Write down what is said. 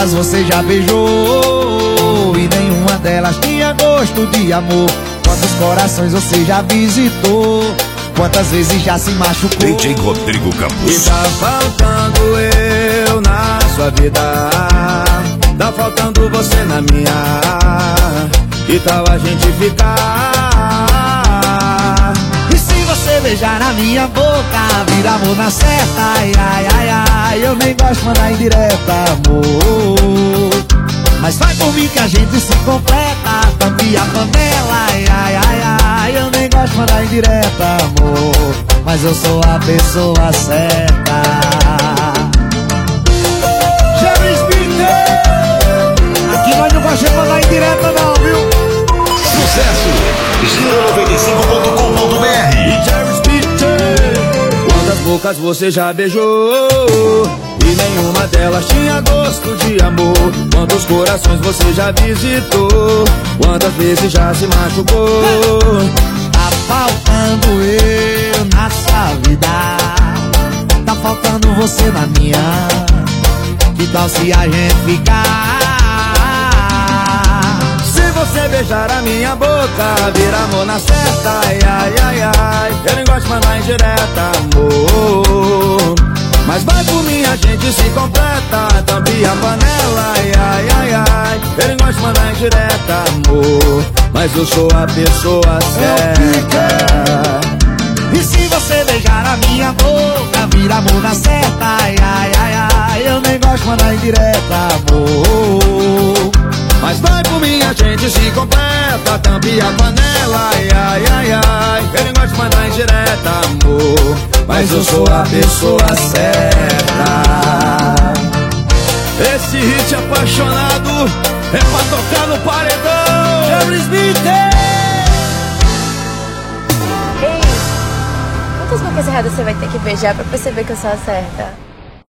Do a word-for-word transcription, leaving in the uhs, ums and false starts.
bocas você já beijou e nenhuma delas tinha gosto de amor. Quantos corações você já visitou, quantas vezes já se machucou. D J Rodrigo Campos. E tá faltando eu na sua vida, tá faltando você na minha. Que tal a gente ficar? E se você beijar na minha boca, vira amor na certa. Ai, ai, ai, ai, eu nem gosto de mandar indireta, amor. Mas vai por mim que a gente se completa. Tampe a panela, ai, ai, ai, ai, eu nem gosto de mandar indireta, amor. Mas eu sou a pessoa certa. Jerry Smith, aqui nós não gostamos de mandar indireta não, viu? Sucesso! Giro noventa e cinco ponto com ponto B R. E Jerry Smith, quantas bocas você já beijou e nenhuma delas tinha gosto de amor. Quantos corações você já visitou, quantas vezes já se machucou. Tá faltando eu na sua vida, tá faltando você na minha. Que tal se a gente ficar? Se você beijar a minha boca, vira amor na certa. Ai, ai, ai, ai, eu nem gosto de mandar indireta, amor. Mas vai por mim, a gente se completa. Tampe a panela, ai, ai, ai, ai, eu nem gosto de mandar indireta, amor. Mas eu sou a pessoa certa. E se você beijar a minha boca, vira amor na certa. Ai, ai, ai, ai, eu nem gosto de mandar indireta, amor. Mas vai por mim, a gente se completa. Tampe a panela, ai, ai, ai, ai, eu nem gosto de mandar indireta, amor. Mas eu sou a pessoa certa. Esse hit apaixonado é pra tocar no paredão. Jerry Smith! Ei, quantas bocas erradas você vai ter que beijar pra perceber que eu sou a certa?